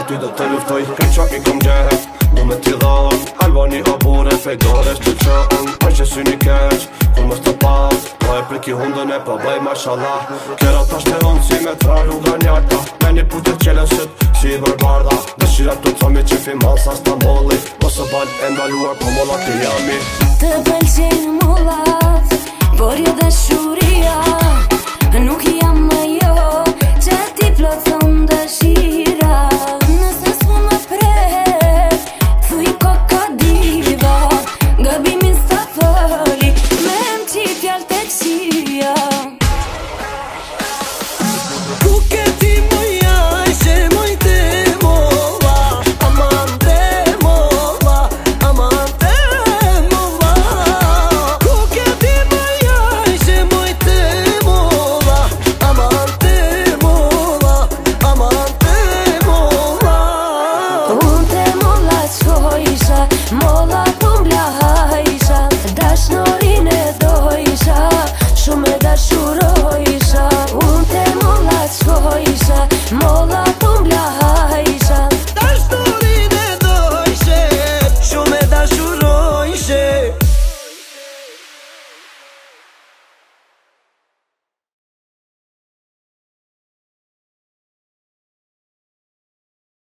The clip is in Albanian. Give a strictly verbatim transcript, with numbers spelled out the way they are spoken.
ty do të luftoj. Kaj qa i kom gjerë, du me t'i dhaon Albani o bure, fejtore shtë qëon Pa që sy një keq, kur mës të pas Po e priki hundën e po bëj mashallah. Kjera ta shteron si me tralu nga njarta Me një putë të qelësit, si i bërbarda Dëshirat të comi që fi masa Stambolli Mos e bal e ndaluar po molla të jami. Të pëlqenjë mollat, por jo dashuria. Nuk jam ajo që ti plotson dëshira. Nëse s'mu më prek, thuj koka diva. Gabimin s'ta foli, me më qi fjall të qia. Ku ke ti moja, ishe moj te molla. Aman te molla, aman te molla. Ku ke ti moja, ishe moj te molla. Aman te molla, aman te molla. Unë te molla qoj,